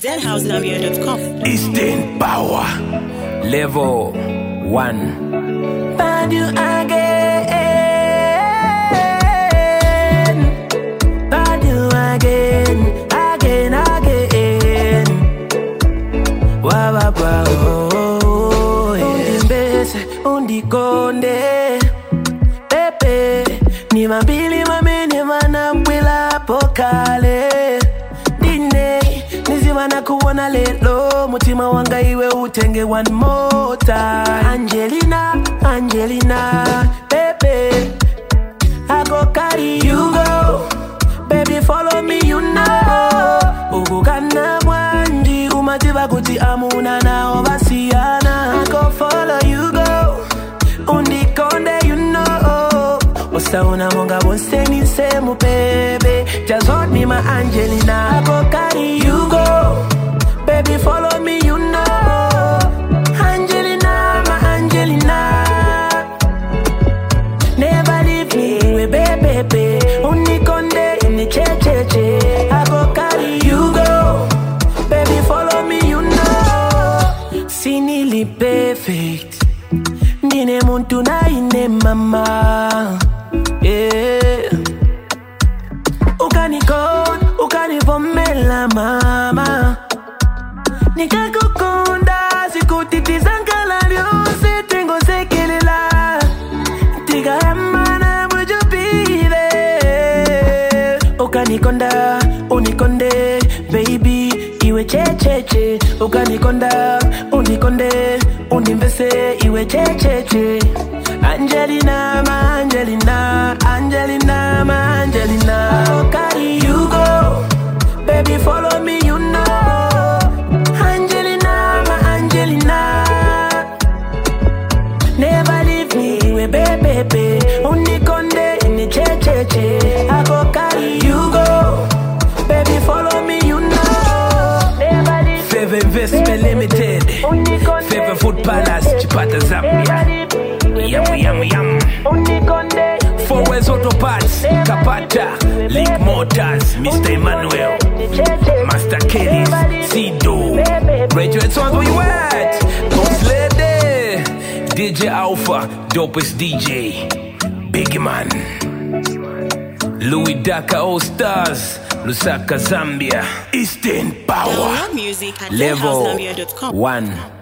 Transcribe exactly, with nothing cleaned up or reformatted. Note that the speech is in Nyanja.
zen house zambia dot com. Eastern Power Level one. Find you again. Find you again. Again, again. Wow, wow, wow. Undimbese, undikonde. Pepe, ni mabili mamene manambwila pokale. Dine, nizimana kuwana lelo. Mutima wanga iwe utenge one more time. Angelina, Angelina, baby, I go carry you go. Baby, follow me, you know. Ugukana mwanji, umatiba kuti amuna na obasiana. I go follow you go. Undikonde, you know. Osauna monga bonseni semu, baby. Just hold me, my Angelina. I go carry you go. Baby, follow me, you know. Angelina, my Angelina. Never leave me, we baby, baby. Unikonde, ini che che che. I go carry you go. Baby, follow me, you know. Sinili perfect. Ndine muntu na ine mama. Yeah. Ukanikon, ukanivomela mama. Nikakukonda, sikutitizangala lyose, tengo sekelela. Tiga emana, would you be there? Ukanikonda, unikonde, baby, iwe che che che. Ukanikonda, unikonde, unimbese, iwe che che che. Angelina, ma Angelina, Angelina, ma Angelina. I'll carry you go, baby, follow me, you know. Never leave me, we baby, baby. Unikonde, ini che che che. I go carry you go, baby, follow me, you know. Never leave me. Fever Investment Limited, Fever Food Palace, Chipata Zambia. Yum yum yum. Unikonde. Four West Auto Parts, Kapata, Link Motors, Mister Emmanuel, Master Kelly's, Sido. Graduate Sons, where you at? Boss Lady, D J Alpha, dopest D J, Biggie Man, Louis Daka All Stars, Lusaka Zambia, Eastern Power, Download music at zen house Level zambia dot com. one.